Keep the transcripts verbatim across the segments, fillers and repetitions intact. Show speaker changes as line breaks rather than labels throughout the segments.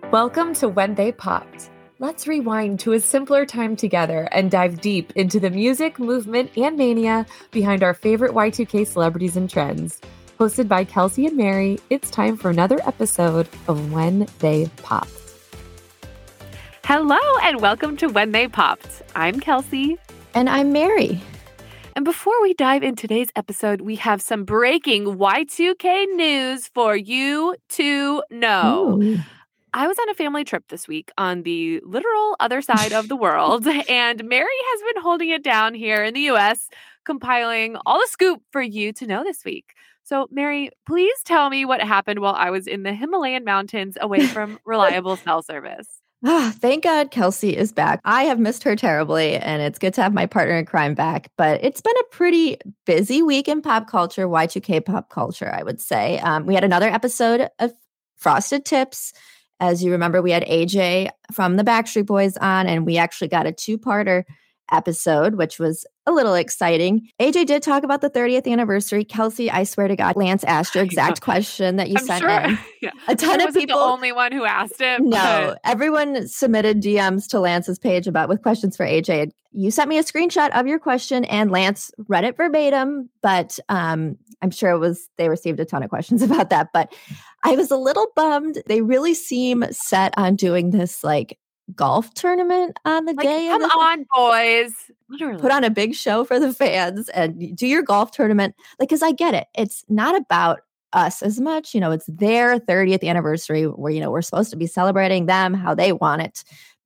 Welcome to When They Popped. Let's rewind to a simpler time together and dive deep into the music, movement, and mania behind our favorite Y two K celebrities and trends. Hosted by Kelsey and Mary, it's time for another episode of When They Popped.
Hello and welcome to When They Popped. I'm Kelsey.
And I'm Mary.
And before we dive into today's episode, we have some breaking Y two K news for you to know.
Ooh.
I was on a family trip this week on the literal other side of the world, and Mary has been holding it down here in the U S, compiling all the scoop for you to know this week. So, Mary, please tell me what happened while I was in the Himalayan mountains away from reliable cell service.
Ah, thank God Kelsey is back. I have missed her terribly, and it's good to have my partner in crime back. But it's been a pretty busy week in pop culture, Y two K pop culture, I would say. Um, we had another episode of Frosted Tips. As you remember, we had A J from the Backstreet Boys on, and we actually got a two-parter episode, which was a little exciting. A J did talk about the thirtieth anniversary. Kelsey, I swear to God, Lance asked your exact question that you
I'm
sent
sure,
in.
Yeah.
A ton
I
of
wasn't
people.
the only one who asked it.
No,
but...
everyone submitted D Ms to Lance's page about with questions for A J. You sent me a screenshot of your question, and Lance read it verbatim, but um, I'm sure it was they received a ton of questions about that. But I was a little bummed. They really seem set on doing this like golf tournament on the
like,
day.
Come
of the-
on, boys. Literally.
Put on a big show for the fans and do your golf tournament. Like, because I get it. It's not about us as much. You know, it's their thirtieth anniversary where, you know, we're supposed to be celebrating them how they want it.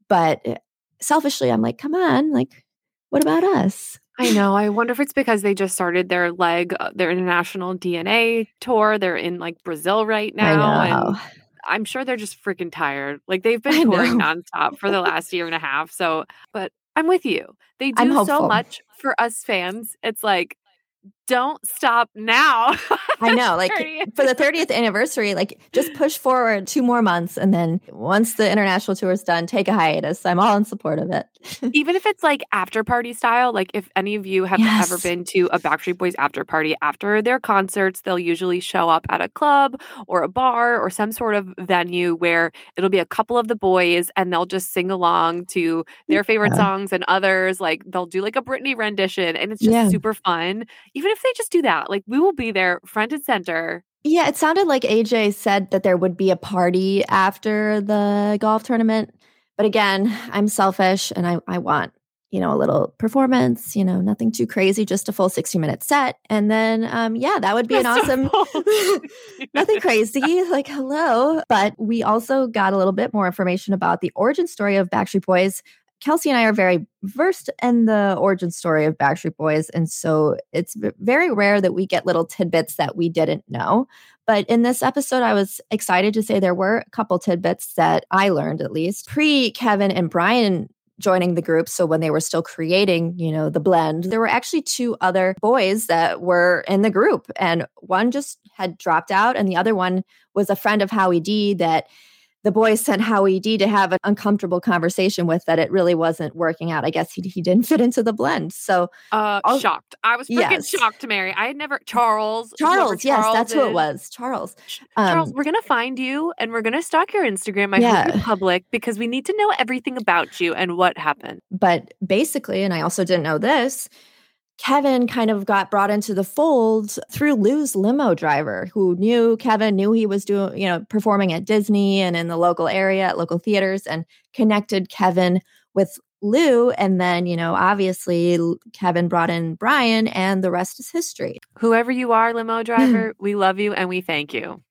But selfishly, I'm like, come on, like, what about us?
I know. I wonder if it's because they just started their leg, uh, their international D N A tour. They're in like Brazil right now.
I know.
And I'm sure they're just freaking tired. Like they've been
I
touring
know.
nonstop for the last year and a half. So, but I'm with you. They
I'm
do so
hopeful.
much for us fans. It's like, don't stop now.
I know, like
thirtieth.
for the thirtieth anniversary, like just push forward two more months. And then once the international tour is done, take a hiatus. I'm all in support of it.
Even if it's like after party style, like if any of you have
Yes.
ever been to a Backstreet Boys after party after their concerts, they'll usually show up at a club or a bar or some sort of venue where it'll be a couple of the boys and they'll just sing along to their favorite
Yeah.
songs and others. Like they'll do like a Britney rendition and it's just
Yeah.
super fun. Even if they just do that, like we will be there front and center.
Yeah, it sounded like A J said that there would be a party after the golf tournament. But again, I'm selfish and I, I want, you know, a little performance, you know, nothing too crazy, just a full sixty minute set. And then, um, yeah, that would be an
Just a
awesome,
full
nothing crazy, like hello. But we also got a little bit more information about the origin story of Backstreet Boys. Kelsey and I are very versed in the origin story of Backstreet Boys. And so it's v- very rare that we get little tidbits that we didn't know. But in this episode, I was excited to say there were a couple tidbits that I learned, at least pre Kevin and Brian joining the group. So when they were still creating, you know, the blend, there were actually two other boys that were in the group. And one just had dropped out. And the other one was a friend of Howie D that the boys sent Howie D to have an uncomfortable conversation with that it really wasn't working out. I guess he he didn't fit into the blend. So
Uh,
I'll-
shocked. I was freaking
Yes.
shocked, Mary. I had never Charles. whoever
Charles, yes,
Charles
that's who it
is.
was. Charles.
Charles,
Um,
we're gonna find you and we're gonna stalk your Instagram. I
Yeah.
hope you're public because we need to know everything about you and what happened.
But basically, and I also didn't know this, Kevin kind of got brought into the fold through Lou's limo driver, who knew Kevin, knew he was doing, you know, performing at Disney and in the local area at local theaters, and connected Kevin with Lou. And then, you know, obviously L- Kevin brought in Brian, and the rest is history.
Whoever you are, limo driver, we love you and we thank you.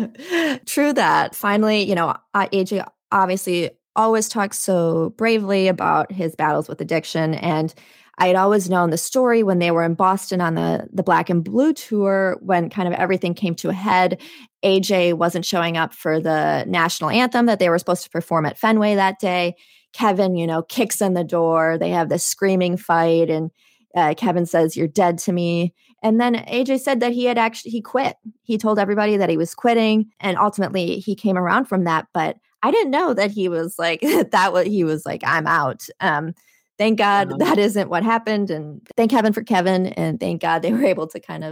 True that. Finally, you know, uh, A J obviously always talks so bravely about his battles with addiction. And I had always known the story when they were in Boston on the, the Black and Blue tour, when kind of everything came to a head. A J wasn't showing up for the national anthem that they were supposed to perform at Fenway that day. Kevin, you know, kicks in the door. They have this screaming fight, and uh, Kevin says, "You're dead to me." And then A J said that he had actually, he quit. He told everybody that he was quitting, and ultimately he came around from that. But I didn't know that he was like, that what he was like, I'm out. Um, thank God
Um,
that isn't what happened. And thank Kevin for Kevin. And thank God they were able to kind of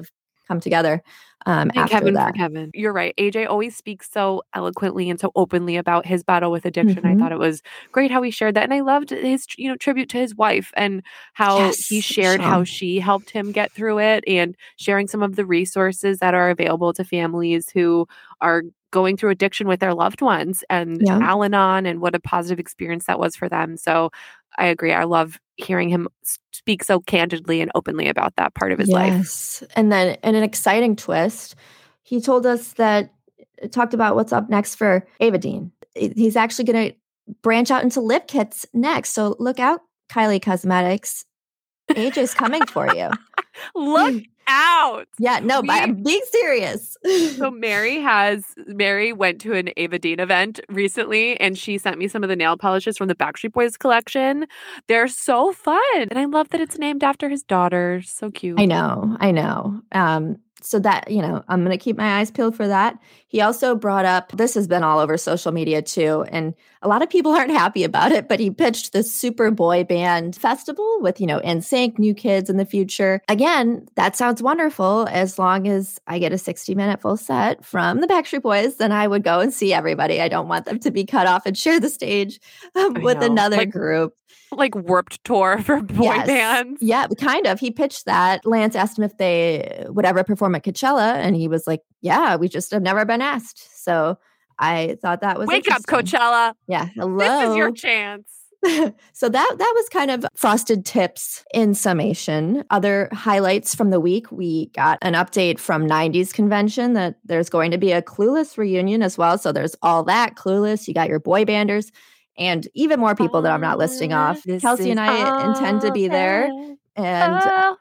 come together um,
And
after
Kevin
that.
for Kevin. You're right. A J always speaks so eloquently and so openly about his battle with addiction. I
Mhm.
thought it was great how he shared that. And I loved his, you know, tribute to his wife and how he
Yes,
shared how
Michelle.
she helped him get through it and sharing some of the resources that are available to families who are going through addiction with their loved ones and
Yeah.
Al-Anon and what a positive experience that was for them. So I agree. I love hearing him speak so candidly and openly about that part of his life.
Yes. And then in an exciting twist, he told us that talked about what's up next for Avadine. He's actually going to branch out into lip kits next. So look out, Kylie Cosmetics. A J's coming for you.
Look out.
Yeah, no, but
We-
I'm being serious.
So Mary has Mary went to an Avadine event recently and she sent me some of the nail polishes from the Backstreet Boys collection. They're so fun. And I love that it's named after his daughter. So cute.
I know, I know. Um, so that, you know, I'm going to keep my eyes peeled for that. He also brought up, this has been all over social media too, and a lot of people aren't happy about it, but he pitched the Super Boy Band Festival with, you know, N Sync, New Kids in the future. Again, that sounds wonderful. As long as I get a sixty minute full set from the Backstreet Boys, then I would go and see everybody. I don't want them to be cut off and share the stage um,
I
with
know.
another
Like-
group.
Like Warped Tour for boy
Yes.
bands.
Yeah, kind of. He pitched that. Lance asked him if they would ever perform at Coachella, and he was like, "Yeah, we just have never been asked." So I thought that was
Wake up,
interesting.
Coachella.
Yeah, hello.
This is your chance.
So that that was kind of frosted tips in summation. Other highlights from the week, we got an update from nineties convention that there's going to be a Clueless reunion as well. So there's all that Clueless. You got your boy banders. And even more people that I'm not listing off.
This
Kelsey
is
and I intend to be there.
all
And
Oh.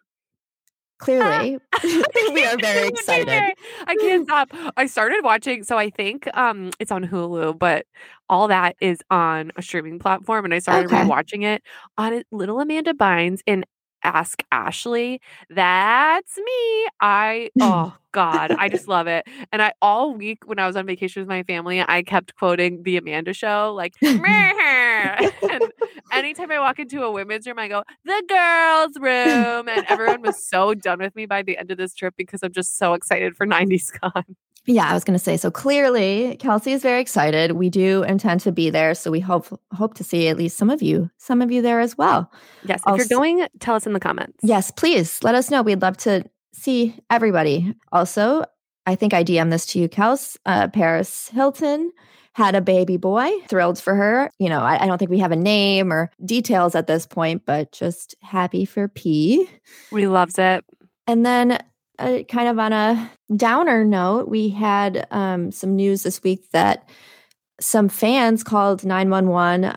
clearly, we are very
Dude,
excited.
I can't stop. I started watching, so I think um it's on Hulu, but all that is on a streaming platform, and I started
Okay.
rewatching it on it- Little Amanda Bynes in Ask Ashley. That's me. I oh God, I just love it. And I all week when I was on vacation with my family, I kept quoting the Amanda Show, like "Meh." And anytime I walk into a women's room, I go, the girls' room. And everyone was so done with me by the end of this trip because I'm just so excited for nineties Con.
Yeah, I was going to say. So clearly, Kelsey is very excited. We do intend to be there, so we hope hope to see at least some of you, some of you there as well.
Yes, if
Also-
you're going, tell us in the comments.
Yes, please let us know. We'd love to see everybody. Also, I think I D M'd this to you, Kels. Uh, Paris Hilton had a baby boy. Thrilled for her. You know, I, I don't think we have a name or details at this point, but just happy for P.
We loves it.
And then, uh, kind of on a downer note, we had um, some news this week that some fans called nine one one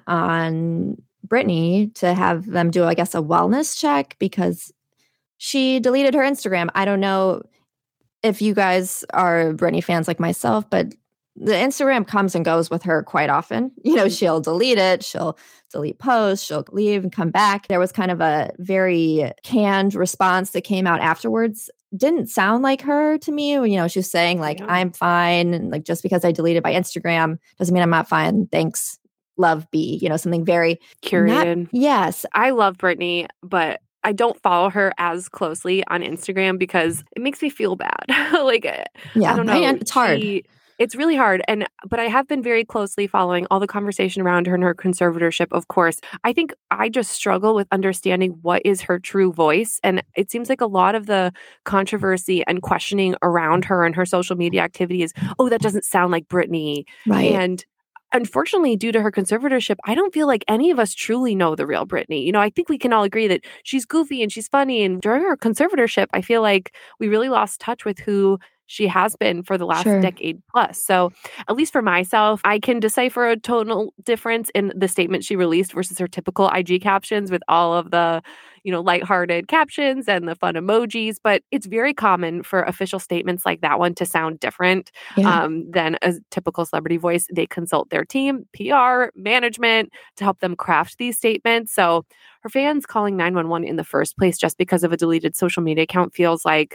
on Britney to have them do, I guess, a wellness check because she deleted her Instagram. I don't know if you guys are Britney fans like myself, but the Instagram comes and goes with her quite often. You know, she'll delete it, she'll delete posts, she'll leave and come back. There was kind of a very canned response that came out afterwards. Didn't sound like her to me. You know, she was saying like,
Yeah.
I'm fine. And like, just because I deleted my Instagram doesn't mean I'm not fine. Thanks. Love B. You know, something very
Curated.
not- yes.
I love Britney, but I don't follow her as closely on Instagram because it makes me feel bad. like,
Yeah.
I don't know.
And it's hard.
She- it's really hard. And, but I have been very closely following all the conversation around her and her conservatorship, of course. I think I just struggle with understanding what is her true voice. And it seems like a lot of the controversy and questioning around her and her social media activity is, oh, that doesn't sound like Britney.
Right.
And unfortunately, due to her conservatorship, I don't feel like any of us truly know the real Britney. You know, I think we can all agree that she's goofy and she's funny. And during her conservatorship, I feel like we really lost touch with who she has been for the last
Sure.
decade plus. So at least for myself, I can decipher a tonal difference in the statement she released versus her typical I G captions with all of the, you know, lighthearted captions and the fun emojis. But it's very common for official statements like that one to sound different
Yeah.
um, than a typical celebrity voice. They consult their team, P R, management to help them craft these statements. So her fans calling nine one one in the first place just because of a deleted social media account feels like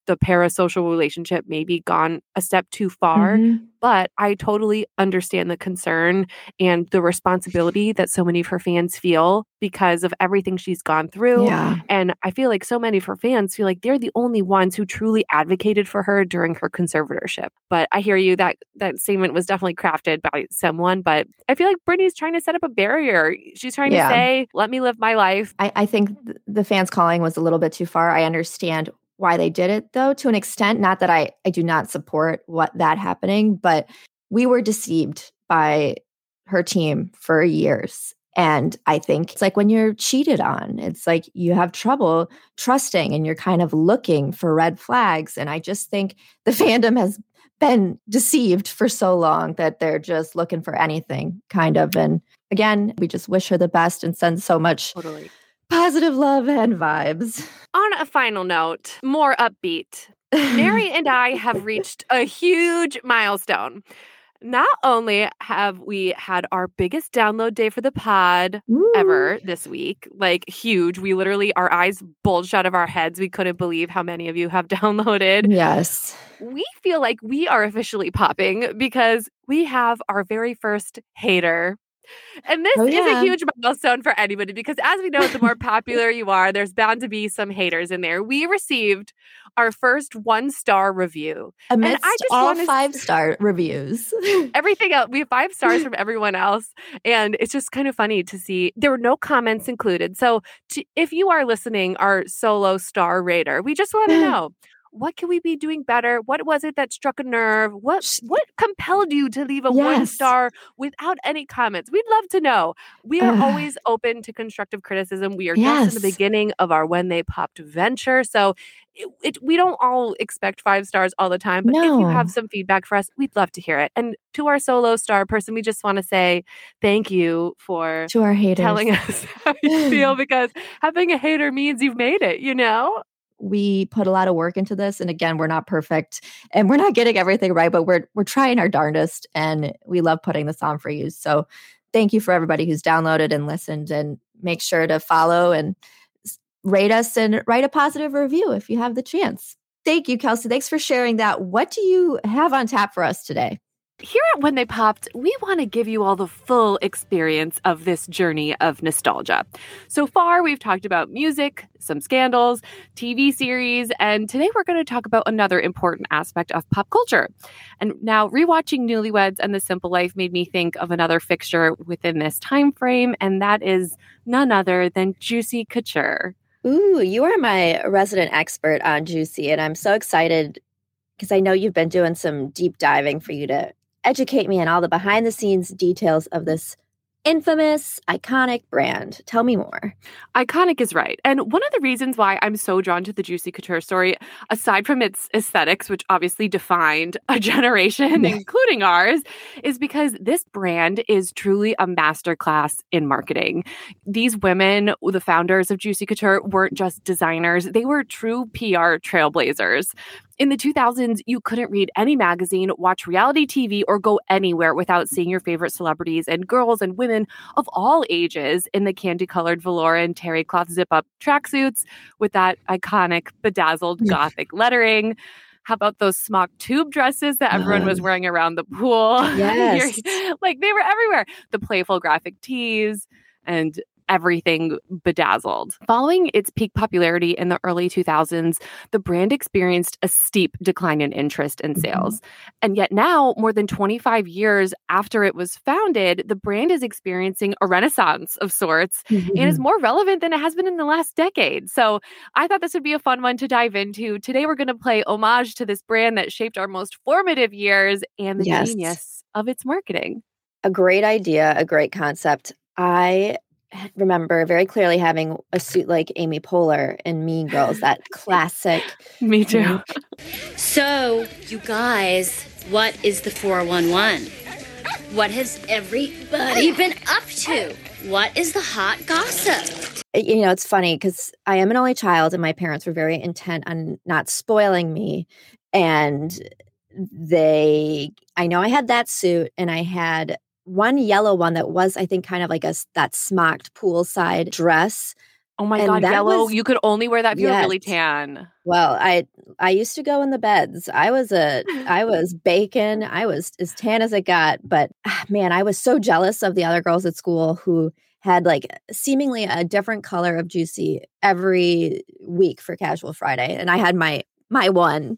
the parasocial relationship maybe gone a step too far.
Mhm.
But I totally understand the concern and the responsibility that so many of her fans feel because of everything she's gone through.
Yeah.
And I feel like so many of her fans feel like they're the only ones who truly advocated for her during her conservatorship. But I hear you, that that statement was definitely crafted by someone. But I feel like Britney's trying to set up a barrier. She's trying
Yeah.
to say, let me live my life.
I, I think th- the fans calling was a little bit too far. I understand why they did it, though, to an extent. Not that I, I do not support what that happening, but we were deceived by her team for years. And I think it's like when you're cheated on, it's like you have trouble trusting and you're kind of looking for red flags. And I just think the fandom has been deceived for so long that they're just looking for anything, kind of. And again, we just wish her the best and send so much
Totally.
positive love and vibes.
On a final note, more upbeat. Mary and I have reached a huge milestone. Not only have we had our biggest download day for the pod
Woo.
ever this week, like huge. We literally, our eyes bulged out of our heads. We couldn't believe how many of you have downloaded.
Yes.
We feel like we are officially popping because we have our very first hater. And this
Oh,
is
yeah.
a huge milestone for anybody because, as we know, the more popular you are, there's bound to be some haters in there. We received our first one-star review.
Amidst
and I just
all
wanna
five-star reviews.
Everything else, we have five stars from everyone else. And it's just kind of funny to see. There were no comments included. So to, if you are listening, our solo star rater, we just want to know, what can we be doing better? What was it that struck a nerve? What what compelled you to leave a
Yes.
one star without any comments? We'd love to know. We are
Ugh.
always open to constructive criticism. We are just in the
Yes.
beginning of our When They Popped venture. So it, it, we don't all expect five stars all the time. But if you
No.
have some feedback for us, we'd love to hear it. And to our solo star person, we just want to say thank you for
To our haters.
telling us how you feel, because having a hater means you've made it, you know?
We put a lot of work into this, and again, we're not perfect and we're not getting everything right, but we're we're trying our darndest, and we love putting this on for you. So thank you for everybody who's downloaded and listened, and make sure to follow and s- rate us and write a positive review if you have the chance. Thank you, Kelsey. Thanks for sharing that. What do you have on tap for us today?
Here at When They Popped, we want to give you all the full experience of this journey of nostalgia. So far, we've talked about music, some scandals, T V series, and today we're going to talk about another important aspect of pop culture. And now, rewatching Newlyweds and The Simple Life made me think of another fixture within this time frame, and that is none other than Juicy Couture.
Ooh, you are my resident expert on Juicy, and I'm so excited because I know you've been doing some deep diving for you to educate me on all the behind the scenes details of this infamous, iconic brand. Tell me more.
Iconic is right. And one of the reasons why I'm so drawn to the Juicy Couture story, aside from its aesthetics, which obviously defined a generation,
Yeah.
including ours, is because this brand is truly a masterclass in marketing. These women, the founders of Juicy Couture, weren't just designers. They were true P R trailblazers. In the two thousands, you couldn't read any magazine, watch reality T V, or go anywhere without seeing your favorite celebrities and girls and women of all ages in the candy-colored velour and terry cloth zip-up tracksuits with that iconic bedazzled gothic lettering. How about those smock tube dresses that everyone was
Yes.
wearing around the pool?
Yes.
You're- like they were everywhere. The playful graphic tees and everything bedazzled. Following its peak popularity in the early two thousands, the brand experienced a steep decline in interest and sales. Mm-hmm. And yet now, more than twenty-five years after it was founded, the brand is experiencing a renaissance of sorts
Mm-hmm.
and is more relevant than it has been in the last decade. So I thought this would be a fun one to dive into. Today, we're going to play homage to this brand that shaped our most formative years and the
Yes.
genius of its marketing.
A great idea, a great concept. I remember very clearly having a suit like Amy Poehler in Mean Girls, that classic.
Me too.
So, you guys, what is the four one one? What has everybody been up to? What is the hot gossip?
You know, it's funny because I am an only child and my parents were very intent on not spoiling me. And they, I know I had that suit and I had one yellow one that was, I think, kind of like a that smocked poolside dress.
Oh my
And
God,
that
yellow.
was
You could only wear that if you were
yes.
really tan.
Well, I I used to go in the beds. I was a I was bacon. I was as tan as it got. But ah, man, I was so jealous of the other girls at school who had like seemingly a different color of Juicy every week for Casual Friday, and I had my my one,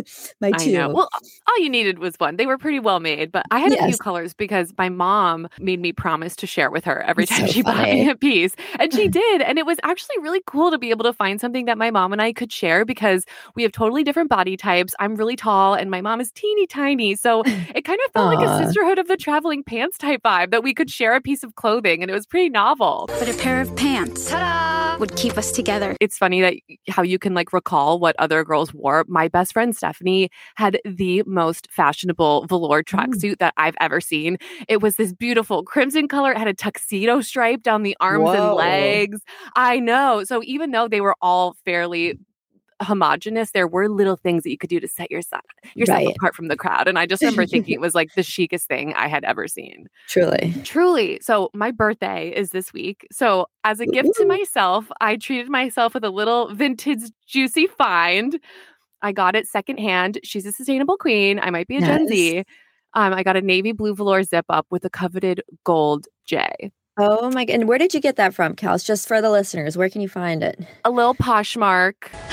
my
I know.
two.
Well, all you needed was one. They were pretty well made, but I had a few
Yes,
colors because my mom made me promise to share with her every
it's
time
so
she bought me
funny.
a piece. And she did. And it was actually really cool to be able to find something that my mom and I could share because we have totally different body types. I'm really tall and my mom is teeny tiny. So it kind of felt like a
Aw,
sisterhood of the traveling pants type vibe that we could share a piece of clothing. And it was pretty novel.
But a pair of pants would keep us together.
It's funny that how you can like recall what other girls wore. My best friend Stephanie had the most fashionable velour
mm,
tracksuit that I've ever seen. It was this beautiful crimson color. It had a tuxedo stripe down the arms and
whoa,
legs. I know. So even though they were all fairly homogenous, there were little things that you could do to set yourself yourself
right,
apart from the crowd. And I just remember thinking it was like the chicest thing I had ever seen.
truly.
Truly. So my birthday is this week. So as a gift to
Ooh,
myself, I treated myself with a little vintage Juicy find. I got it secondhand. She's a sustainable queen. I might be a Gen
yes.
Z. Um, I got a navy blue velour zip up with a coveted gold J.
Oh my god! And where did you get that from, Kels? Just for the listeners, where can you find it?
A little Poshmark.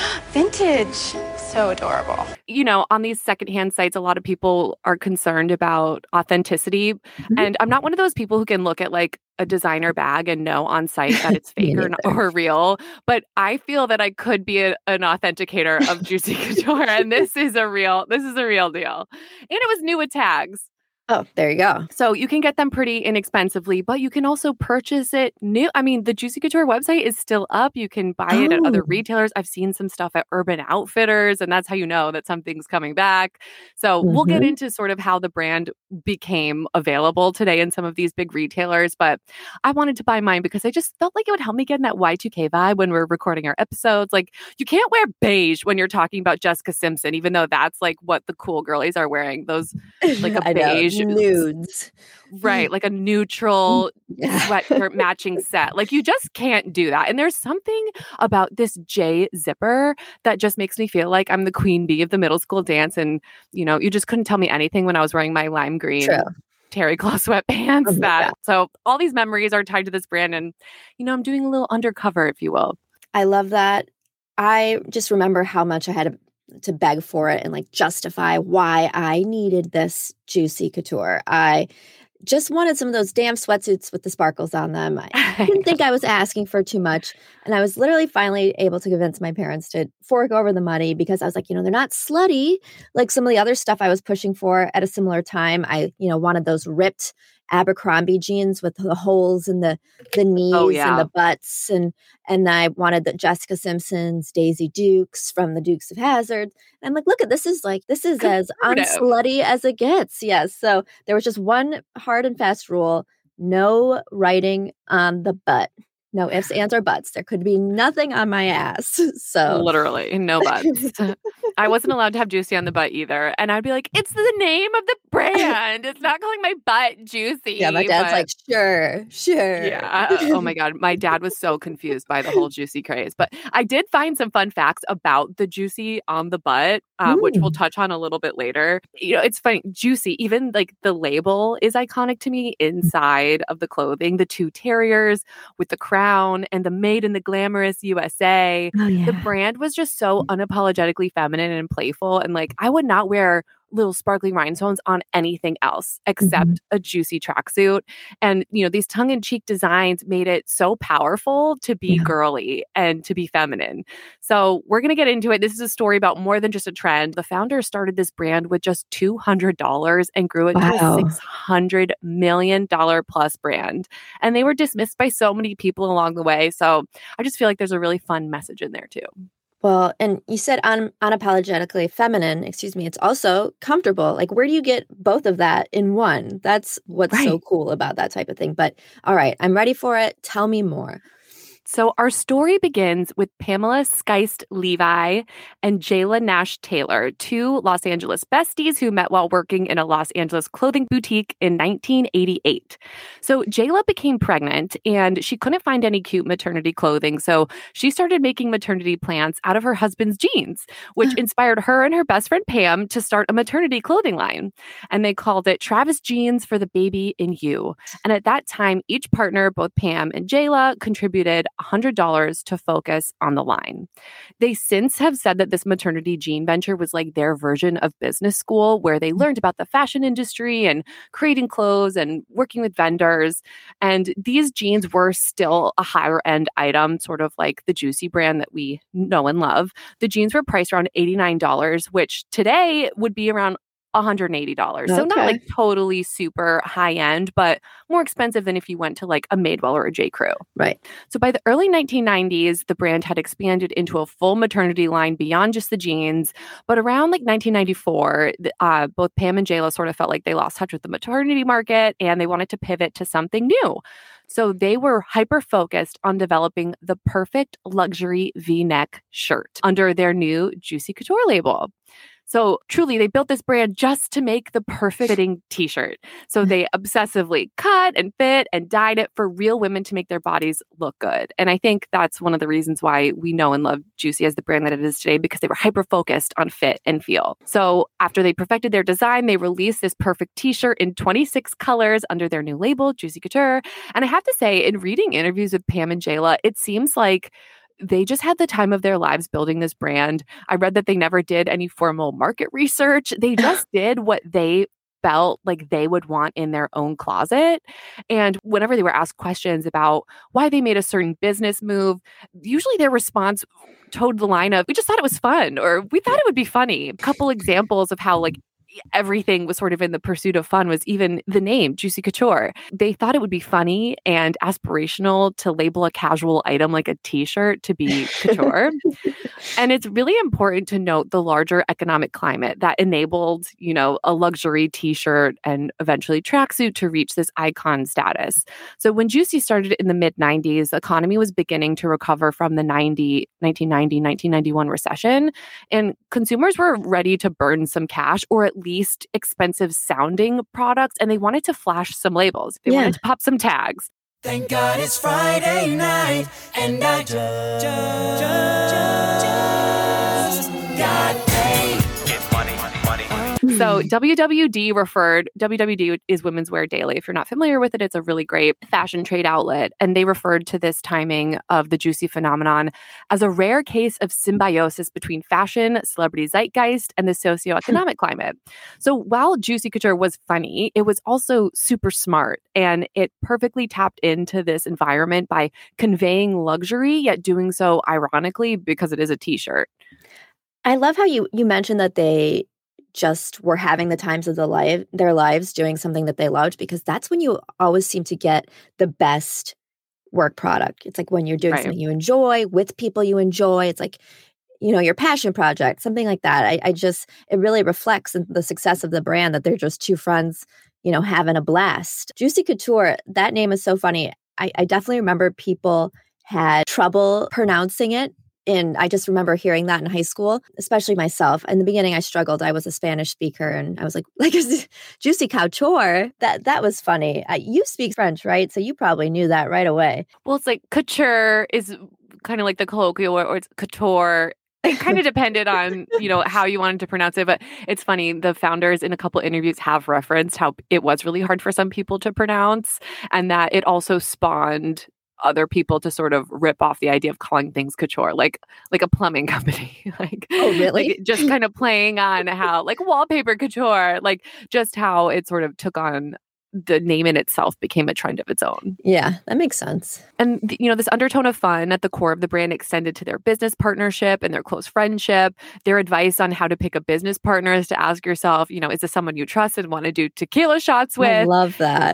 Vintage. So adorable.
You know, on these secondhand sites, a lot of people are concerned about authenticity.
Mhm.
And I'm not one of those people who can look at like a designer bag and know on site that it's
Me
fake or, not,
neither.
or real. But I feel that I could be a, an authenticator of Juicy Couture. And this is a real, this is a real deal. And it was new with tags.
Oh, there you go.
So you can get them pretty inexpensively, but you can also purchase it new. I mean, the Juicy Couture website is still up. You can buy it at other
Oh,
retailers. I've seen some stuff at Urban Outfitters, and that's how you know that something's coming back. So we'll get
hmm
into sort of how the brand became available today in some of these big retailers. But I wanted to buy mine because I just felt like it would help me get in that Y two K vibe when we're recording our episodes. Like, you can't wear beige when you're talking about Jessica Simpson, even though that's like what the cool girlies are wearing. Those like a
I know
beige
nudes.
right, like a neutral
Yeah.
sweatshirt matching set. Like you just can't do that. And there's something about this J zipper that just makes me feel like I'm the queen bee of the middle school dance. And, you know, you just couldn't tell me anything when I was wearing my lime
True.
green terry cloth sweatpants.
Oh my
That
god!
so all these memories are tied to this brand. And, you know, I'm doing a little undercover, if you will.
I love that. I just remember how much I had to, to beg for it and like justify why I needed this Juicy Couture. I just wanted some of those damn sweatsuits with the sparkles on them. I
I
didn't think
know.
I was asking for too much. And I was literally finally able to convince my parents to fork over the money because I was like, you know, they're not slutty like some of the other stuff I was pushing for at a similar time. I, you know, wanted those ripped Abercrombie jeans with the holes in the the
Oh,
knees and
yeah.
the butts, and and I wanted the Jessica Simpson's Daisy Dukes from the Dukes of Hazzard. And I'm like, look at this is like this is as
Conservative.
unslutty as it gets. Yes. So there was just one hard and fast rule: no writing on the butt. No ifs, ands, or buts. There could be nothing on my ass. So
Literally, no butts. I wasn't allowed to have Juicy on the butt either. And I'd be like, it's the name of the brand. It's not calling my butt Juicy.
yeah, my dad's
But
like, sure, sure.
yeah. Oh my God. My dad was so confused by the whole Juicy craze. But I did find some fun facts about the Juicy on the butt, um, which we'll
Mm.
touch on a little bit later. You know, it's funny. Juicy, even like the label is iconic to me inside of the clothing. The two terriers with the crown and the made in the glamorous U S A.
Oh
The
yeah.
brand was just so unapologetically feminine and playful. And like, I would not wear little sparkly rhinestones on anything else except
Mhm.
a Juicy tracksuit. And, you know, these tongue in cheek designs made it so powerful to be
Yeah.
girly and to be feminine. So we're going to get into it. This is a story about more than just a trend. The founder started this brand with just two hundred dollars and grew it to a
Wow.
six hundred million dollars plus brand. And they were dismissed by so many people along the way. So I just feel like there's a really fun message in there too.
Well, and you said un- unapologetically feminine, excuse me. It's also comfortable. Like, where do you get both of that in one? That's what's so
Right.
cool about that type of thing. But all right, I'm ready for it. Tell me more.
So our story begins with Pamela Skeist Levi and Jayla Nash Taylor, two Los Angeles besties who met while working in a Los Angeles clothing boutique in nineteen eighty-eight. So Jayla became pregnant and she couldn't find any cute maternity clothing. So she started making maternity plants out of her husband's jeans, which inspired her and her best friend Pam to start a maternity clothing line. And they called it Travis Jeans for the Baby in You. And at that time, each partner, both Pam and Jayla, contributed one hundred dollars to focus on the line. They since have said that this maternity jean venture was like their version of business school, where they learned about the fashion industry and creating clothes and working with vendors. And these jeans were still a higher end item, sort of like the Juicy brand that we know and love. The jeans were priced around eighty-nine dollars, which today would be around one hundred eighty dollars. So
Okay.
not like totally super high end, but more expensive than if you went to like a Madewell or a J. Crew.
Right.
So by the early nineteen nineties, the brand had expanded into a full maternity line beyond just the jeans. But around like nineteen ninety-four, uh, both Pam and Jayla sort of felt like they lost touch with the maternity market and they wanted to pivot to something new. So they were hyper-focused on developing the perfect luxury V-neck shirt under their new Juicy Couture label. So truly, they built this brand just to make the perfect fitting t-shirt. So they obsessively cut and fit and dyed it for real women to make their bodies look good. And I think that's one of the reasons why we know and love Juicy as the brand that it is today, because they were hyper-focused on fit and feel. So after they perfected their design, they released this perfect t-shirt in twenty-six colors under their new label, Juicy Couture. And I have to say, in reading interviews with Pam and Jayla, it seems like they just had the time of their lives building this brand. I read that they never did any formal market research. They just did what they felt like they would want in their own closet. And whenever they were asked questions about why they made a certain business move, usually their response toed the line of, we just thought it was fun, or we thought it would be funny. A couple examples of how like everything was sort of in the pursuit of fun was even the name, Juicy Couture. They thought it would be funny and aspirational to label a casual item like a t-shirt to be couture. And it's really important to note the larger economic climate that enabled, you know, a luxury t-shirt and eventually tracksuit to reach this icon status. So when Juicy started in the mid nineties, the economy was beginning to recover from the nineteen ninety, nineteen ninety-one recession, and consumers were ready to burn some cash, or at least expensive sounding products, and they wanted to flash some labels. They
Yeah.
wanted to pop some tags.
Thank God it's Friday night and I just, just, just got paid. Get money, money, money.
So W W D referred, W W D is Women's Wear Daily. If you're not familiar with it, it's a really great fashion trade outlet. And they referred to this timing of the Juicy phenomenon as a rare case of symbiosis between fashion, celebrity zeitgeist, and the socioeconomic climate. So while Juicy Couture was funny, it was also super smart. And it perfectly tapped into this environment by conveying luxury, yet doing so ironically because it is a t-shirt.
I love how you you mentioned that they just were having the times of the life, their lives doing something that they loved, because that's when you always seem to get the best work product. It's like when you're doing
Right.
something you enjoy with people you enjoy. It's like, you know, your passion project, something like that. I, I just, it really reflects in the success of the brand that they're just two friends, you know, having a blast. Juicy Couture, that name is so funny. I, I definitely remember people had trouble pronouncing it. And I just remember hearing that in high school, especially myself. In the beginning, I struggled. I was a Spanish speaker, and I was like, like Juicy Couture. That that was funny. Uh, you speak French, right? So you probably knew that right away.
Well, it's like couture is kind of like the colloquial, or it's couture. It kind of depended on, you know, how you wanted to pronounce it. But it's funny, the founders in a couple interviews have referenced how it was really hard for some people to pronounce, and that it also spawned other people to sort of rip off the idea of calling things couture, like like a plumbing company, like
Oh, really?
like just kind of playing on how like wallpaper couture, like just how it sort of took on, the name in itself became a trend of its own.
Yeah, that makes sense.
And, th- you know, this undertone of fun at the core of the brand extended to their business partnership and their close friendship. Their advice on how to pick a business partner is to ask yourself, you know, is this someone you trust and want to do tequila shots
I
with?
love that.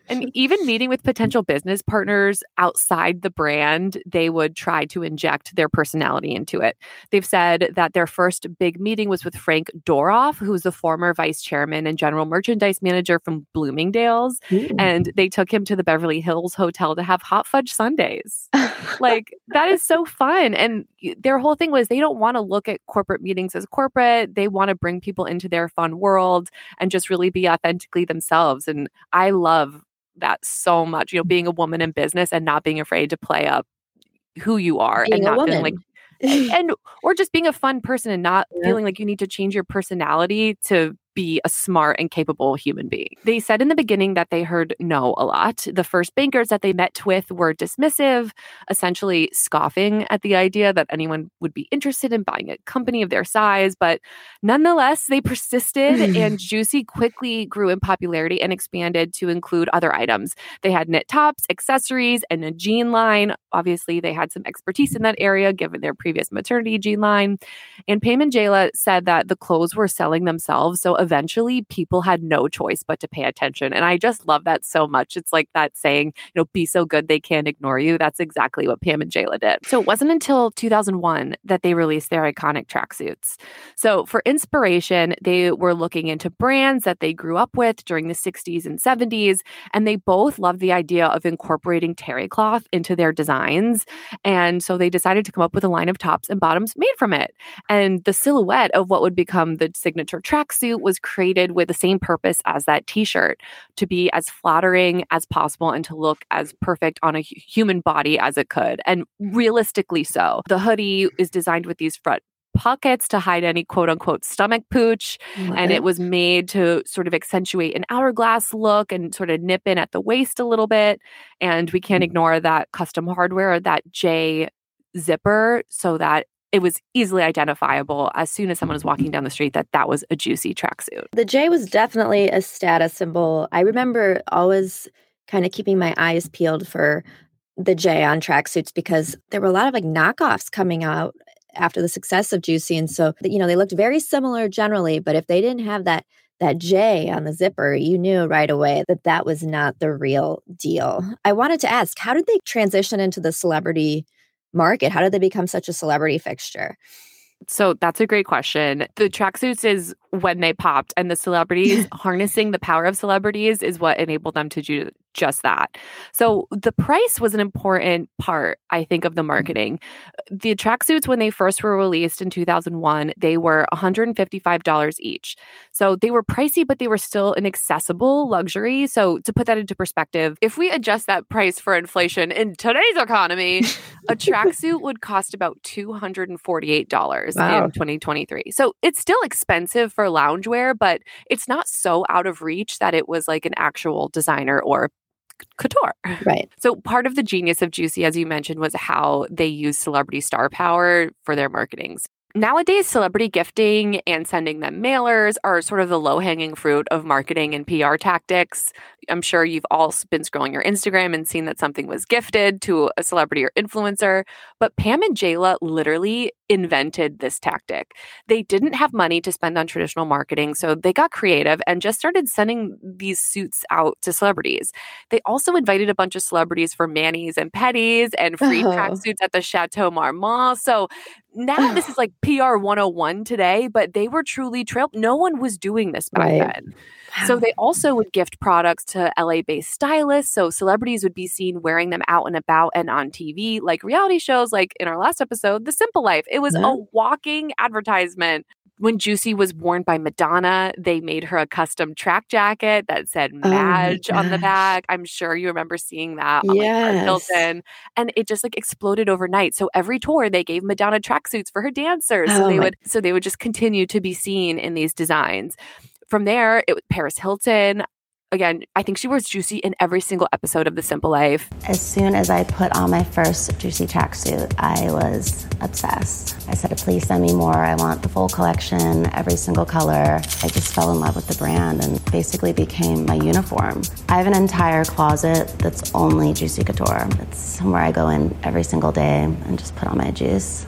And even meeting with potential business partners outside the brand, they would try to inject their personality into it. They've said that their first big meeting was with Frank Doroff, who's the former vice chairman and general merchandise manager from Bloomingdale's. Ooh. And they took him to the Beverly Hills Hotel to have hot fudge sundaes. Like, that is so fun. And their whole thing was they don't want to look at corporate meetings as corporate. They want to bring people into their fun world and just really be authentically themselves. And I love that so much, you know, being a woman in business and not being afraid to play up who you are
being
and not
woman.
feeling like and, and or just being a fun person and not yeah. feeling like you need to change your personality to be a smart and capable human being. They said in the beginning that they heard no a lot. The first bankers that they met with were dismissive, essentially scoffing at the idea that anyone would be interested in buying a company of their size. But nonetheless, they persisted and Juicy quickly grew in popularity and expanded to include other items. They had knit tops, accessories, and a jean line. Obviously, they had some expertise in that area given their previous maternity jean line. And Pam and Jayla said that the clothes were selling themselves. So eventually people had no choice but to pay attention. And I just love that so much. It's like that saying, you know, be so good they can't ignore you. That's exactly what Pam and Jayla did. So it wasn't until two thousand one that they released their iconic tracksuits. So for inspiration, they were looking into brands that they grew up with during the sixties and seventies. And they both loved the idea of incorporating terry cloth into their designs. And so they decided to come up with a line of tops and bottoms made from it. And the silhouette of what would become the signature tracksuit was created with the same purpose as that t-shirt, to be as flattering as possible and to look as perfect on a hu- human body as it could, and realistically so. The hoodie is designed with these front pockets to hide any quote-unquote stomach pooch, what? And it was made to sort of accentuate an hourglass look and sort of nip in at the waist a little bit. And we can't ignore that custom hardware, that J zipper, so that it was easily identifiable as soon as someone was walking down the street that that was a Juicy tracksuit.
The J was definitely a status symbol. I remember always kind of keeping my eyes peeled for the J on tracksuits because there were a lot of like knockoffs coming out after the success of Juicy. And so, you know, they looked very similar generally, but if they didn't have that that J on the zipper, you knew right away that that was not the real deal. I wanted to ask, how did they transition into the celebrity market? How did they become such a celebrity fixture?
So that's a great question. The tracksuits is when they popped, and the celebrities harnessing the power of celebrities is what enabled them to do just that. So the price was an important part, I think, of the marketing. The tracksuits, when they first were released in two thousand one, they were one hundred fifty-five dollars each. So they were pricey, but they were still an accessible luxury. So to put that into perspective, if we adjust that price for inflation in today's economy, a tracksuit would cost about two hundred forty-eight dollars wow. in twenty twenty-three. So it's still expensive for loungewear, but it's not so out of reach that it was like an actual designer or couture.
Right.
So part of the genius of Juicy, as you mentioned, was how they use celebrity star power for their marketings. Nowadays, celebrity gifting and sending them mailers are sort of the low-hanging fruit of marketing and P R tactics. I'm sure you've all been scrolling your Instagram and seen that something was gifted to a celebrity or influencer. But Pam and Jayla literally invented this tactic. They didn't have money to spend on traditional marketing, so they got creative and just started sending these suits out to celebrities. They also invited a bunch of celebrities for manis and petties and free oh. tracksuits at the Chateau Marmont. So now this is like P R one oh one today, but they were truly trail. No one was doing this back
right.
then. Wow. So they also would gift products to L A-based stylists. So celebrities would be seen wearing them out and about and on T V, like reality shows, like in our last episode, The Simple Life. It was yeah. a walking advertisement. When Juicy was worn by Madonna, they made her a custom track jacket that said Madge oh on the back. I'm sure you remember seeing that on
yes.
like Paris Hilton. And it just like exploded overnight. So every tour they gave Madonna tracksuits for her dancers. So
oh
they
my-
would so they would just continue to be seen in these designs. From there, it was Paris Hilton. Again, I think she wears Juicy in every single episode of The Simple Life.
As soon as I put on my first Juicy tracksuit, I was obsessed. I said, please send me more. I want the full collection, every single color. I just fell in love with the brand and basically became my uniform. I have an entire closet that's only Juicy Couture. It's where I go in every single day and just put on my juice.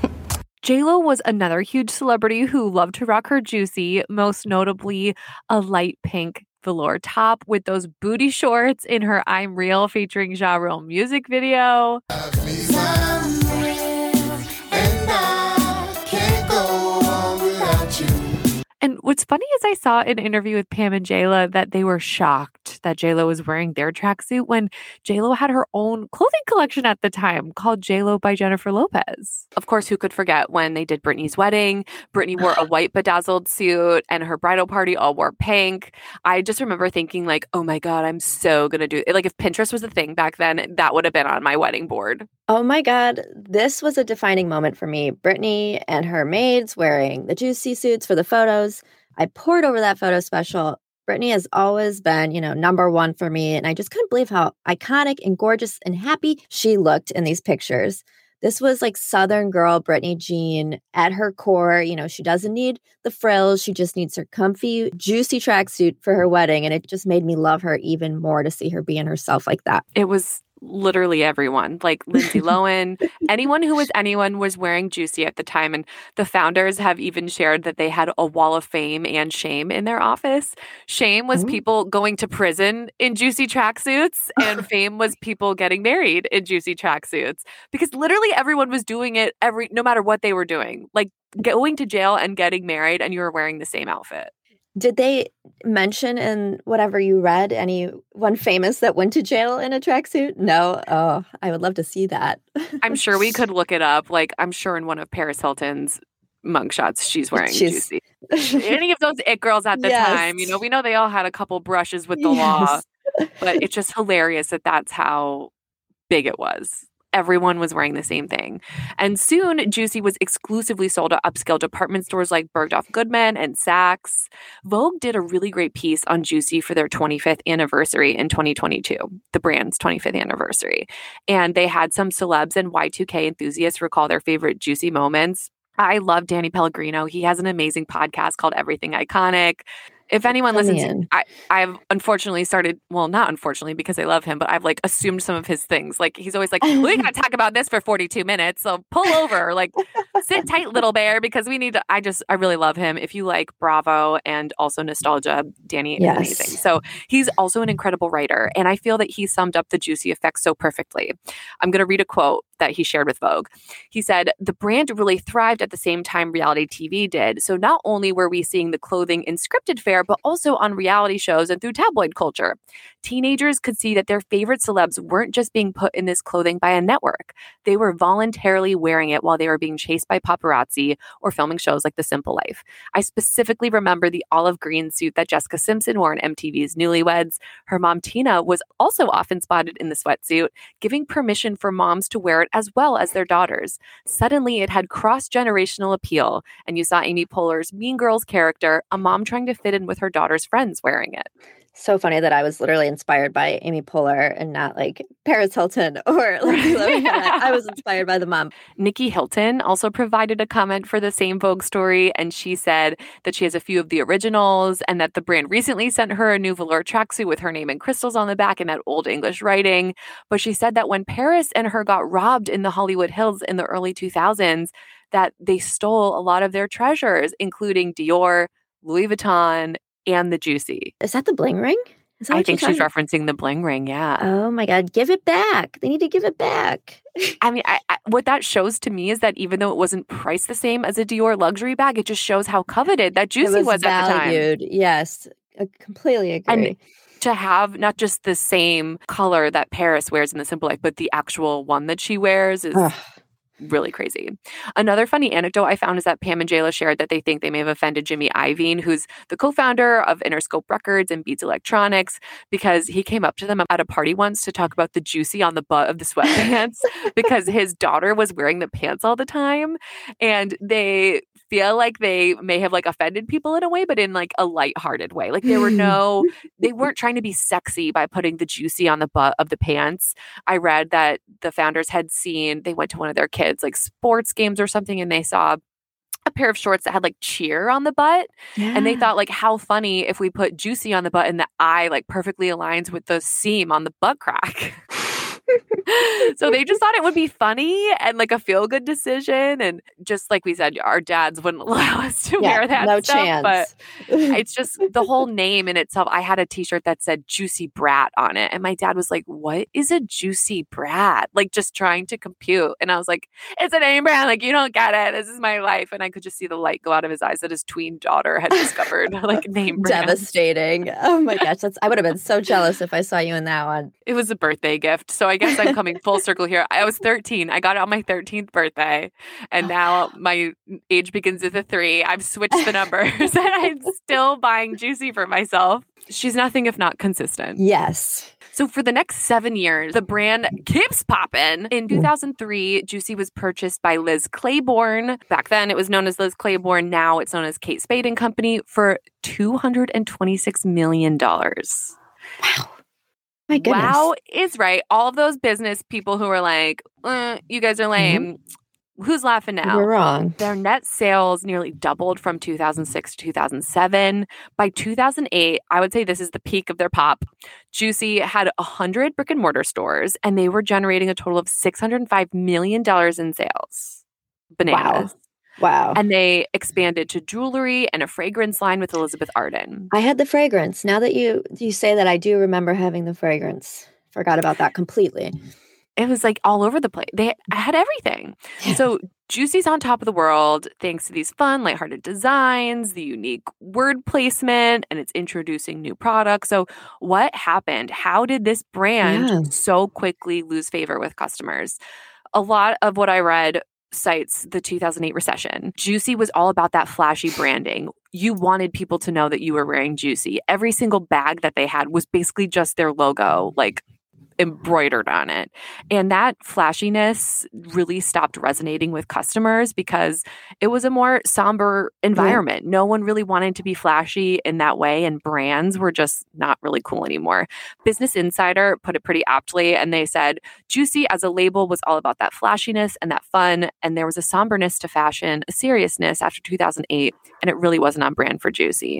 J-Lo was another huge celebrity who loved to rock her Juicy, most notably a light pink velour top with those booty shorts in her I'm Real featuring Ja Rule music video. And what's funny is I saw an interview with Pam and J-Lo that they were shocked that J-Lo was wearing their tracksuit when J-Lo had her own clothing collection at the time called J-Lo by Jennifer Lopez. Of course, who could forget when they did Britney's wedding? Britney wore a white bedazzled suit and her bridal party all wore pink. I just remember thinking like, oh my God, I'm so going to do it. Like if Pinterest was a thing back then, that would have been on my wedding board.
Oh my God, this was a defining moment for me. Britney and her maids wearing the Juicy suits for the photos. I poured over that photo special. Britney has always been, you know, number one for me. And I just couldn't believe how iconic and gorgeous and happy she looked in these pictures. This was like Southern girl Britney Jean at her core. You know, she doesn't need the frills. She just needs her comfy, juicy tracksuit for her wedding. And it just made me love her even more to see her being herself like that.
It was literally everyone, like Lindsay Lohan, anyone who was anyone was wearing Juicy at the time. And the founders have even shared that they had a wall of fame and shame in their office. Shame was Ooh. people going to prison in Juicy tracksuits, and fame was people getting married in Juicy tracksuits, because literally everyone was doing it every, no matter what they were doing, like going to jail and getting married, and you were wearing the same outfit.
Did they mention in whatever you read anyone famous that went to jail in a tracksuit? No. Oh, I would love to see that.
I'm sure we could look it up. Like, I'm sure in one of Paris Hilton's mugshots, she's wearing she's... Juicy. Any of those it girls at the yes. time, you know, we know they all had a couple brushes with the yes. law, but it's just hilarious that that's how big it was. Everyone was wearing the same thing. And soon, Juicy was exclusively sold at upscale department stores like Bergdorf Goodman and Saks. Vogue did a really great piece on Juicy for their twenty-fifth anniversary in twenty twenty-two, the brand's twenty-fifth anniversary. And they had some celebs and Y two K enthusiasts recall their favorite Juicy moments. I love Danny Pellegrino. He has an amazing podcast called Everything Iconic. If anyone listens, to, I, I've unfortunately started, well, not unfortunately because I love him, but I've like assumed some of his things. Like he's always like, we got to talk about this for forty-two minutes. So pull over, like sit tight, little bear, because we need to, I just, I really love him. If you like Bravo and also nostalgia, Danny is yes. amazing. So he's also an incredible writer. And I feel that he summed up the Juicy effect so perfectly. I'm going to read a quote that he shared with Vogue. He said, the brand really thrived at the same time reality T V did. So not only were we seeing the clothing in scripted fare, but also on reality shows and through tabloid culture. Teenagers could see that their favorite celebs weren't just being put in this clothing by a network. They were voluntarily wearing it while they were being chased by paparazzi or filming shows like The Simple Life. I specifically remember the olive green suit that Jessica Simpson wore in M T V's Newlyweds. Her mom, Tina, was also often spotted in the sweatsuit, giving permission for moms to wear it as well as their daughters. Suddenly, it had cross-generational appeal, and you saw Amy Poehler's Mean Girls character, a mom trying to fit in with her daughter's friends wearing it.
So funny that I was literally inspired by Amy Poehler and not like Paris Hilton or Lindsay Lohan. I was inspired by the mom.
Nikki Hilton also provided a comment for the same Vogue story, and she said that she has a few of the originals and that the brand recently sent her a new velour tracksuit with her name and crystals on the back in that old English writing. But she said that when Paris and her got robbed in the Hollywood Hills in the early two thousands, that they stole a lot of their treasures, including Dior, Louis Vuitton, and the Juicy.
Is that the bling ring?
I think she's referencing the bling ring, yeah.
Oh my God, give it back. They need to give it back.
I mean, I, I, what that shows to me is that even though it wasn't priced the same as a Dior luxury bag, it just shows how coveted that Juicy
was,
was at the time.
Valued. Yes, I completely agree.
And to have not just the same color that Paris wears in The Simple Life, but the actual one that she wears is really crazy. Another funny anecdote I found is that Pam and J-Lo shared that they think they may have offended Jimmy Iovine, who's the co-founder of Interscope Records and Beats Electronics, because he came up to them at a party once to talk about the Juicy on the butt of the sweatpants because his daughter was wearing the pants all the time. And they feel like they may have like offended people in a way, but in like a lighthearted way. Like there were no, they weren't trying to be sexy by putting the Juicy on the butt of the pants. I read that the founders had seen, they went to one of their kids like sports games or something, and they saw a pair of shorts that had like cheer on the butt. Yeah. And they thought like, how funny if we put Juicy on the butt and the eye like perfectly aligns with the seam on the butt crack. So they just thought it would be funny and like a feel-good decision. And just like we said, our dads wouldn't allow us to
Yeah,
wear that
no
stuff.
chance.
But it's just the whole name in itself. I had a t-shirt that said Juicy Brat on it. And my dad was like, what is a Juicy Brat? Like just trying to compute. And I was like, it's a name brand. Like, you don't get it. This is my life. And I could just see the light go out of his eyes that his tween daughter had discovered like name brand.
Devastating. Oh my gosh. That's, I would have been so jealous if I saw you in that one.
It was a birthday gift. So I guess I'm coming full circle here. I was thirteen. I got it on my thirteenth birthday. And now my age begins with a three. I've switched the numbers and I'm still buying Juicy for myself. She's nothing if not consistent.
Yes.
So for the next seven years, the brand keeps popping. In two thousand three, Juicy was purchased by Liz Claiborne. Back then, it was known as Liz Claiborne. Now it's known as Kate Spade and Company for two hundred twenty-six million dollars.
Wow. My goodness.
Wow is right. All of those business people who are like, eh, you guys are lame. Mm-hmm. Who's laughing now?
We're wrong.
Their net sales nearly doubled from two thousand six to two thousand seven. By two thousand eight, I would say this is the peak of their pop. Juicy had one hundred brick and mortar stores, and they were generating a total of six hundred five million dollars in sales. Bananas.
Wow. Wow.
And they expanded to jewelry and a fragrance line with Elizabeth Arden.
I had the fragrance. Now that you you say that, I do remember having the fragrance. Forgot about that completely.
It was like all over the place. They had everything.
Yeah.
So Juicy's on top of the world thanks to these fun, lighthearted designs, the unique word placement, and it's introducing new products. So what happened? How did this brand
Yeah.
so quickly lose favor with customers? A lot of what I read cites the two thousand eight recession. Juicy was all about that flashy branding. You wanted people to know that you were wearing Juicy. Every single bag that they had was basically just their logo, like embroidered on it. And that flashiness really stopped resonating with customers because it was a more somber environment. Yeah. No one really wanted to be flashy in that way, and brands were just not really cool anymore. Business Insider put it pretty aptly, and they said, Juicy as a label was all about that flashiness and that fun, and there was a somberness to fashion, a seriousness after two thousand eight, and it really wasn't on brand for Juicy.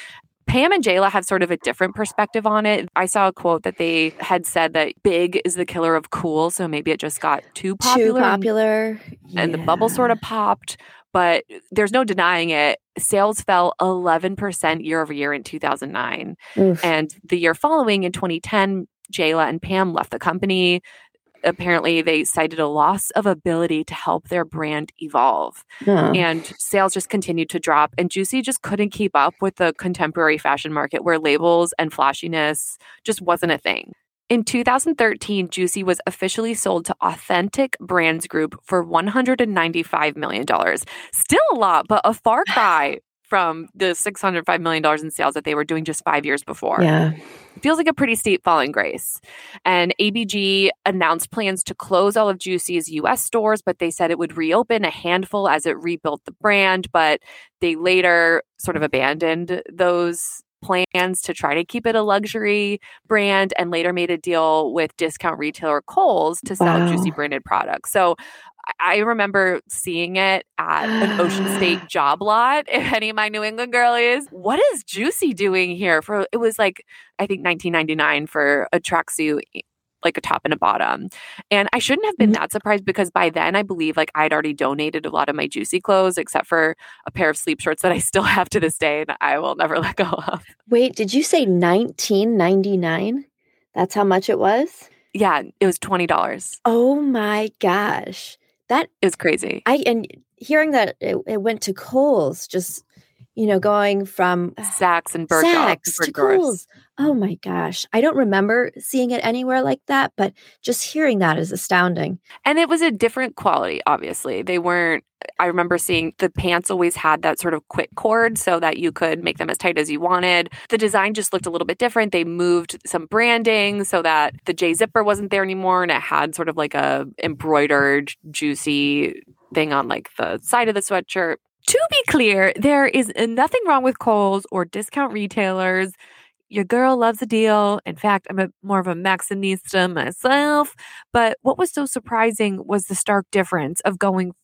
Pam and Jayla have sort of a different perspective on it. I saw a quote that they had said that big is the killer of cool. So maybe it just got too popular.
Too popular.
And,
Yeah.
and the bubble sort of popped. But there's no denying it. Sales fell eleven percent year over year in two thousand nine.
Oof.
And the year following, in twenty ten, Jayla and Pam left the company. Apparently, they cited a loss of ability to help their brand evolve.
Huh.
And sales just continued to drop. And Juicy just couldn't keep up with the contemporary fashion market where labels and flashiness just wasn't a thing. In two thousand thirteen, Juicy was officially sold to Authentic Brands Group for one hundred ninety-five million dollars. Still a lot, but a far cry from the six hundred five million dollars in sales that they were doing just five years before.
Yeah.
Feels like a pretty steep fall in grace. And A B G announced plans to close all of Juicy's U S stores, but they said it would reopen a handful as it rebuilt the brand. But they later sort of abandoned those plans to try to keep it a luxury brand, and later made a deal with discount retailer Kohl's to sell
Wow.
Juicy branded products. So I remember seeing it at an Ocean State job lot. If any of my New England girlies, what is Juicy doing here? For it was like, I think nineteen ninety-nine for a tracksuit, like a top and a bottom. And I shouldn't have been that surprised because by then I believe like I'd already donated a lot of my Juicy clothes, except for a pair of sleep shirts that I still have to this day and I will never let go of.
Wait, did you say nineteen ninety-nine? That's how much it was?
Yeah, it was twenty dollars.
Oh my gosh. That
It was crazy.
I and hearing that it, it went to Kohl's, just you know, going from
Saks and Bergdorf.
Saks to Kohl's. Oh my gosh. I don't remember seeing it anywhere like that, but just hearing that is astounding.
And it was a different quality, obviously. They weren't, I remember seeing the pants always had that sort of quick cord so that you could make them as tight as you wanted. The design just looked a little bit different. They moved some branding so that the J zipper wasn't there anymore, and it had sort of like a embroidered, Juicy thing on like the side of the sweatshirt. To be clear, there is nothing wrong with Kohl's or discount retailers. Your girl loves a deal. In fact, I'm a, more of a Maxinista myself. But what was so surprising was the stark difference of going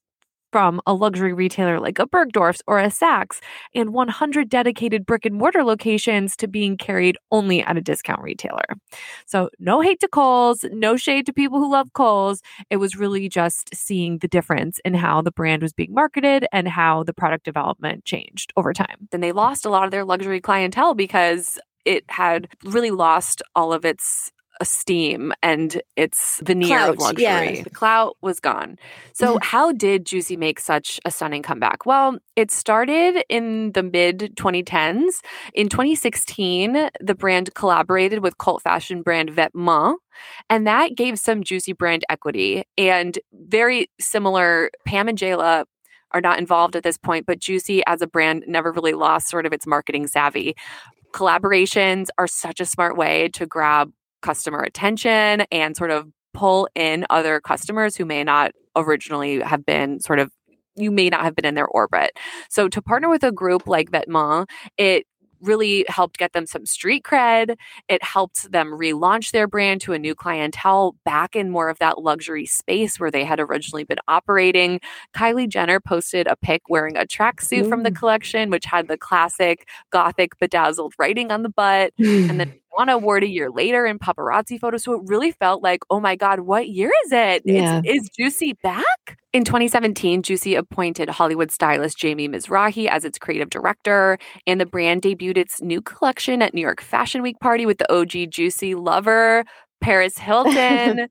from a luxury retailer like a Bergdorf's or a Saks, and one hundred dedicated brick and mortar locations to being carried only at a discount retailer. So no hate to Kohl's, no shade to people who love Kohl's. It was really just seeing the difference in how the brand was being marketed and how the product development changed over time. Then they lost a lot of their luxury clientele because it had really lost all of its esteem and its veneer
Clout,
of luxury.
yeah.
The clout was gone. So how did Juicy make such a stunning comeback? Well, it started in the mid twenty tens. In twenty sixteen, the brand collaborated with cult fashion brand Vetements, and that gave some Juicy brand equity. And very similar, Pam and Jayla are not involved at this point, but Juicy as a brand never really lost sort of its marketing savvy. Collaborations are such a smart way to grab customer attention and sort of pull in other customers who may not originally have been sort of, you may not have been in their orbit. So to partner with a group like Vetements, it really helped get them some street cred. It helped them relaunch their brand to a new clientele back in more of that luxury space where they had originally been operating. Kylie Jenner posted a pic wearing a tracksuit from the collection, which had the classic gothic bedazzled writing on the butt. And then Madonna wore it a year later in paparazzi photos. So it really felt like, oh my God, what year is it?
Yeah.
It's, is Juicy back? In twenty seventeen, Juicy appointed Hollywood stylist Jamie Mizrahi as its creative director, and the brand debuted its new collection at New York Fashion Week party with the O G Juicy lover, Paris Hilton.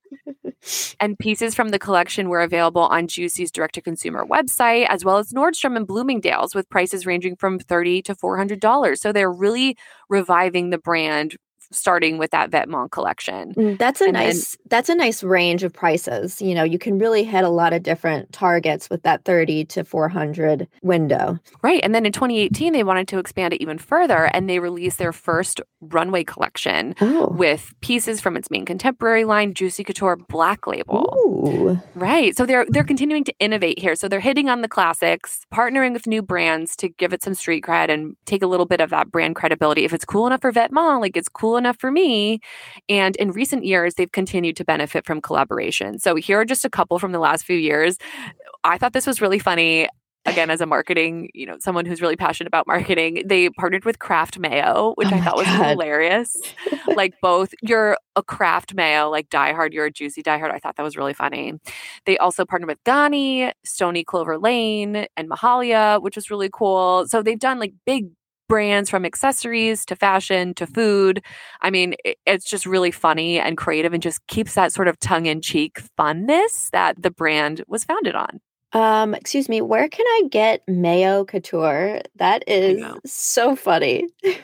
And pieces from the collection were available on Juicy's direct-to-consumer website, as well as Nordstrom and Bloomingdale's, with prices ranging from thirty dollars to four hundred dollars. So they're really reviving the brand, starting with that Vetements collection.
Mm, That's a
And then-
nice that's a nice range of prices. You know, you can really hit a lot of different targets with that thirty to four hundred window.
Right. And then in twenty eighteen, they wanted to expand it even further, and they released their first runway collection
Oh.
with pieces from its main contemporary line, Juicy Couture Black Label.
Ooh.
Right. So they're they're continuing to innovate here. So they're hitting on the classics, partnering with new brands to give it some street cred and take a little bit of that brand credibility. If it's cool enough for Vetements, like it's cool enough for me. And in recent years, they've continued to benefit from collaboration. So here are just a couple from the last few years. I thought this was really funny. Again, as a marketing, you know, someone who's really passionate about marketing, they partnered with Kraft Mayo, which
Oh
I
my
thought was
God.
hilarious. Like both, you're a Kraft Mayo, like diehard, you're a Juicy diehard. I thought that was really funny. They also partnered with Ganni, Stony Clover Lane, and Mahalia, which was really cool. So they've done like big brands from accessories to fashion to food. I mean, it- it's just really funny and creative and just keeps that sort of tongue-in-cheek funness that the brand was founded on.
Um, excuse me, where can I get Mayo Couture? That is
know.
so funny.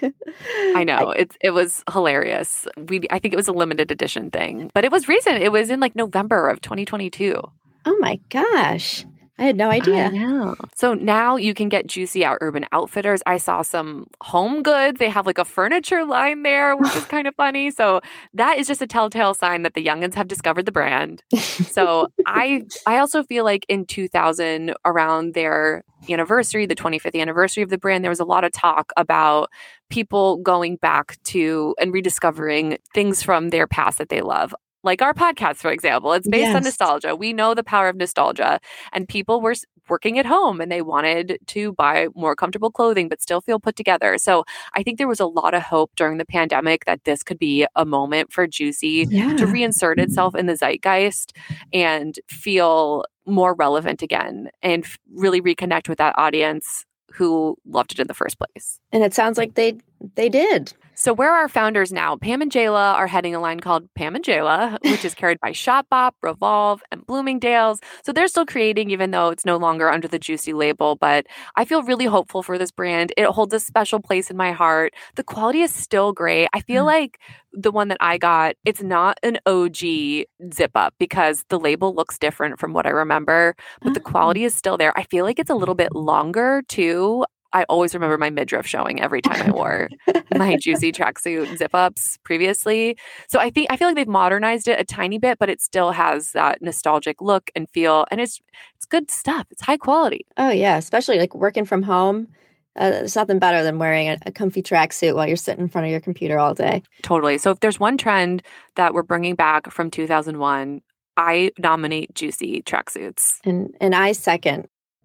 I know. It, it was hilarious. We I think it was a limited edition thing, but it was recent. It was in like November of twenty twenty-two.
Oh my gosh. I had no
I
idea.
know. So now you can get Juicy at Urban Outfitters. I saw some home goods. They have like a furniture line there, which is kind of funny. So that is just a telltale sign that the youngins have discovered the brand. So I I also feel like in two thousand, around their anniversary, the twenty-fifth anniversary of the brand, there was a lot of talk about people going back to and rediscovering things from their past that they love. Like our podcast, for example, it's based on
Yes.
nostalgia. We know the power of nostalgia, and people were s- working at home and they wanted to buy more comfortable clothing, but still feel put together. So I think there was a lot of hope during the pandemic that this could be a moment for Juicy
Yeah.
to reinsert itself in the zeitgeist and feel more relevant again and f- really reconnect with that audience who loved it in the first place.
And it sounds like they they did.
So where are our founders now? Pam and Jayla are heading a line called Pam and Jayla, which is carried by Shopbop, Revolve, and Bloomingdale's. So they're still creating, even though it's no longer under the Juicy label. But I feel really hopeful for this brand. It holds a special place in my heart. The quality is still great. I feel like the one that I got, it's not an O G zip up because the label looks different from what I remember, but the quality is still there. I feel like it's a little bit longer too. I always remember my midriff showing every time I wore my Juicy tracksuit zip ups previously. So I think I feel like they've modernized it a tiny bit, but it still has that nostalgic look and feel, and it's it's good stuff. It's high quality.
Oh yeah, especially like working from home. Uh, there's nothing better than wearing a, a comfy tracksuit while you're sitting in front of your computer all day.
Totally. So if there's one trend that we're bringing back from two thousand one, I nominate Juicy tracksuits.
And and I second.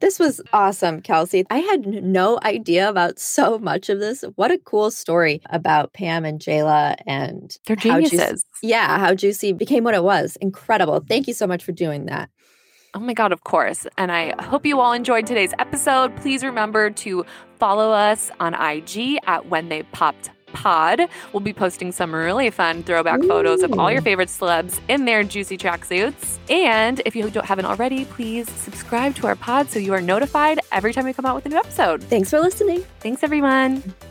This was awesome, Kelsey. I had no idea about so much of this. What a cool story about Pam and Jayla and
They're
how
geniuses.
Juicy, yeah, how Juicy became what it was. Incredible. Thank you so much for doing that.
Oh my God, of course. And I hope you all enjoyed today's episode. Please remember to follow us on I G at When They Popped Pod. We'll be posting some really fun throwback Ooh. photos of all your favorite celebs in their juicy tracksuits. And if you don't, haven't already, please subscribe to our pod so you are notified every time we come out with a new episode.
Thanks for listening.
Thanks, everyone.